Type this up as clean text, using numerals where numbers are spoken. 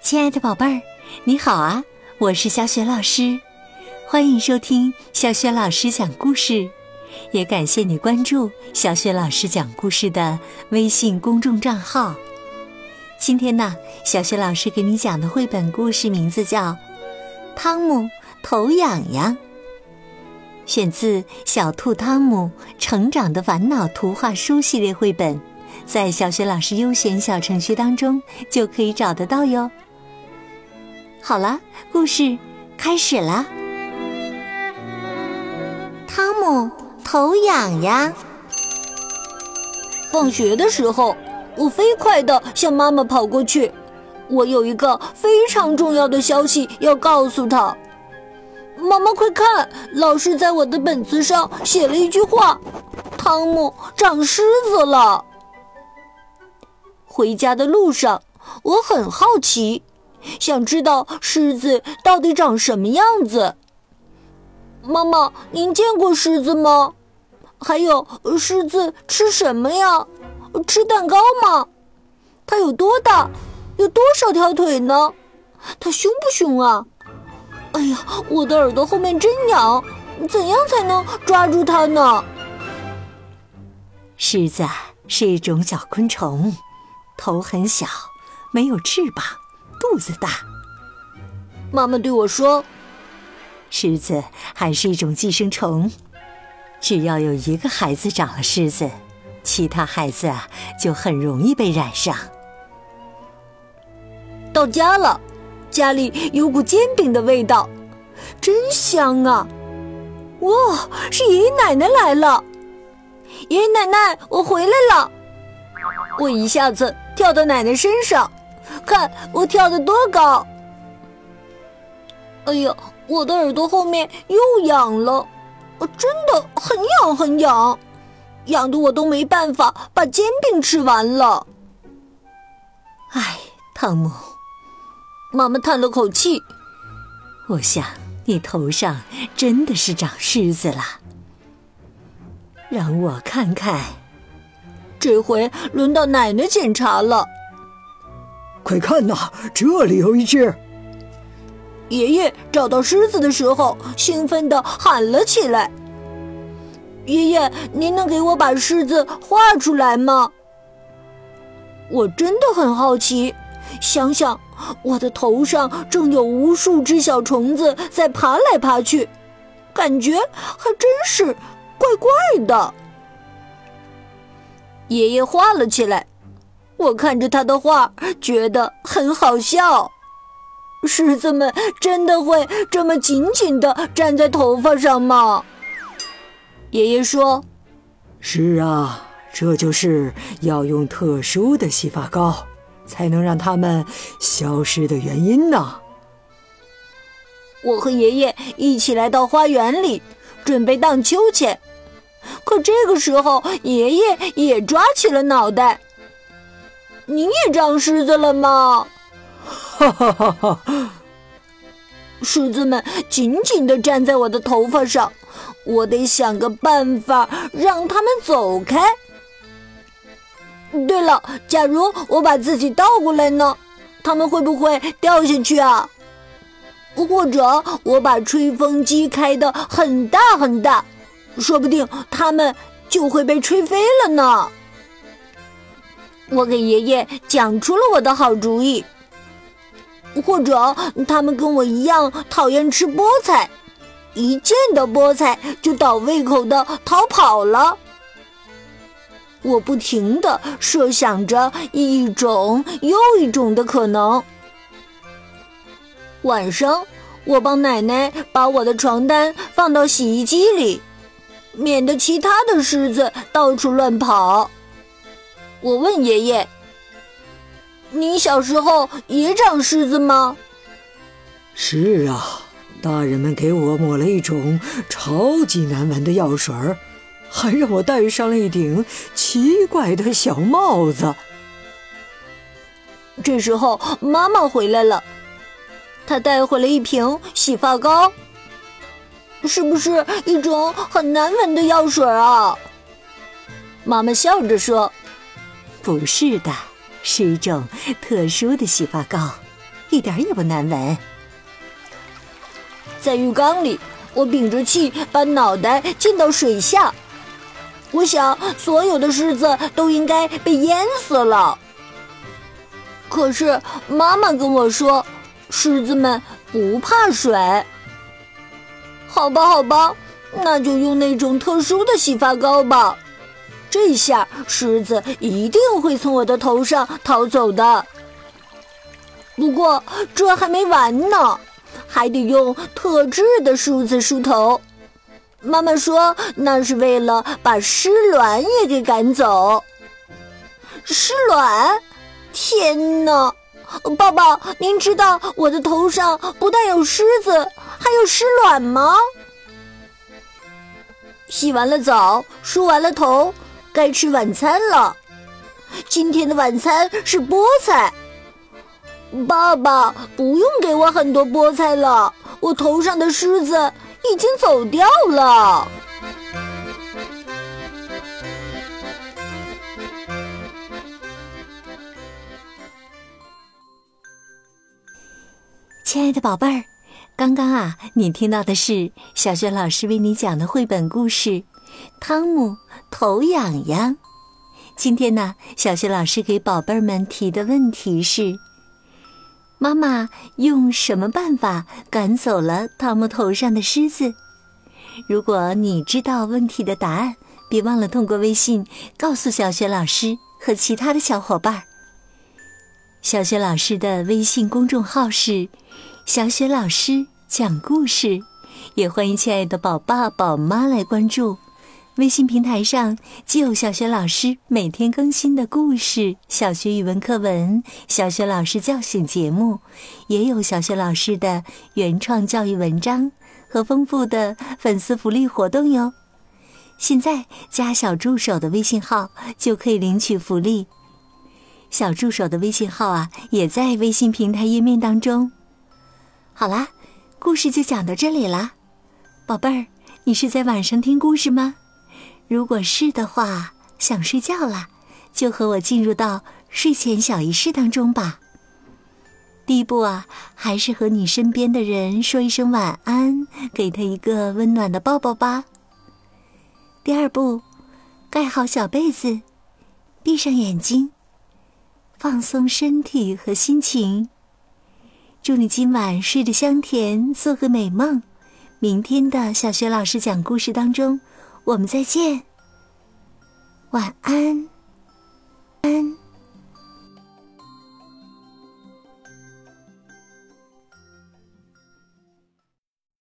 亲爱的宝贝儿，你好啊，我是小雪老师，欢迎收听小雪老师讲故事，也感谢你关注小雪老师讲故事的微信公众账号。今天呢，小雪老师给你讲的绘本故事名字叫《汤姆头痒痒》，选自《小兔汤姆成长的烦恼》图画书系列绘本，在小雪老师优选小程序当中就可以找得到哟。好了，故事开始了。汤姆头痒痒。 放学的时候，我飞快地向妈妈跑过去，我有一个非常重要的消息要告诉她。妈妈快看，老师在我的本子上写了一句话：汤姆长虱子了。回家的路上，我很好奇，想知道虱子到底长什么样子。妈妈，您见过虱子吗？还有，虱子吃什么呀？吃蛋糕吗？它有多大？有多少条腿呢？它凶不凶啊？哎呀，我的耳朵后面真痒，怎样才能抓住它呢？ 虱子是一种小昆虫，头很小，没有翅膀，肚子大。 妈妈对我说， 虱子还是一种寄生虫，只要有一个孩子长了虱子，其他孩子就很容易被染上。 到家了，家里有股煎饼的味道，真香啊！哇，是爷爷奶奶来了！爷爷奶奶，我回来了！我一下子跳到奶奶身上，看我跳得多高！哎呀，我的耳朵后面又痒了，真的很痒很痒，痒得我都没办法把煎饼吃完了。 唉，汤姆， 妈妈叹了口气， 我想你头上真的是长虱子了。让我看看。 这回轮到奶奶检查了。 快看呐，这里有一只！ 爷爷找到虱子的时候，兴奋地喊了起来：爷爷，您能给我把虱子画出来吗？我真的很好奇，想想我的头上正有无数只小虫子在爬来爬去，感觉还真是怪怪的。爷爷画了起来，我看着他的画，觉得很好笑。虱子们真的会这么紧紧地粘在头发上吗？爷爷说， 是啊，这就是要用特殊的洗发膏才能让它们消失的原因呢。 我和爷爷一起来到花园里，准备荡秋千。可这个时候，爷爷也抓起了脑袋。您也长虱子了吗？ 哈哈哈哈！ 虱子们紧紧地粘在我的头发上，我得想个办法让它们走开。对了，假如我把自己倒过来呢，它们会不会掉下去啊？或者我把吹风机开得很大很大，说不定它们就会被吹飞了呢。我给爷爷讲出了我的好主意。或者他们跟我一样讨厌吃菠菜，一见到菠菜就倒胃口的逃跑了。我不停地设想着一种又一种的可能。晚上，我帮奶奶把我的床单放到洗衣机里，免得其他的虱子到处乱跑。我问爷爷，你小时候也长虱子吗？ 是啊，大人们给我抹了一种超级难闻的药水，还让我戴上了一顶奇怪的小帽子。 这时候妈妈回来了，她带回了一瓶洗发膏。是不是一种很难闻的药水啊？妈妈笑着说， 不是的，是一种特殊的洗发膏， 一点也不难闻。 在浴缸里，我屏着气把脑袋浸到水下，我想所有的狮子都应该被淹死了。可是妈妈跟我说，狮子们不怕水。好吧，那就用那种特殊的洗发膏吧。这下狮子一定会从我的头上逃走的。不过这还没完呢，还得用特制的梳子梳头。妈妈说那是为了把尸卵也给赶走。尸卵？天哪！爸爸，您知道我的头上不但有虱子，还有尸卵吗？洗完了澡，梳完了头，该吃晚餐了。今天的晚餐是菠菜。爸爸，不用给我很多菠菜了，我头上的虱子已经走掉了。 亲爱的宝贝儿，刚刚你听到的是小雪老师为你讲的绘本故事《汤姆头痒痒》。今天呢，小雪老师给宝贝们提的问题是：妈妈用什么办法赶走了汤姆头上的虱子？如果你知道问题的答案，别忘了通过微信告诉小雪老师和其他的小伙伴。小雪老师的微信公众号是小雪老师讲故事，也欢迎亲爱的宝爸宝妈来关注。微信平台上既有小雪老师每天更新的故事、小学语文课文、小雪老师叫醒节目，也有小雪老师的原创教育文章和丰富的粉丝福利活动哟。现在加小助手的微信号就可以领取福利。小助手的微信号也在微信平台页面当中。好啦，故事就讲到这里啦。宝贝儿，你是在晚上听故事吗？如果是的话，想睡觉啦，就和我进入到睡前小仪式当中吧。第一步还是和你身边的人说一声晚安，给他一个温暖的抱抱吧。第二步，盖好小被子，闭上眼睛，放松身体和心情。祝你今晚睡得香甜，做个美梦。明天的小雪老师讲故事当中，我们再见。晚安，安。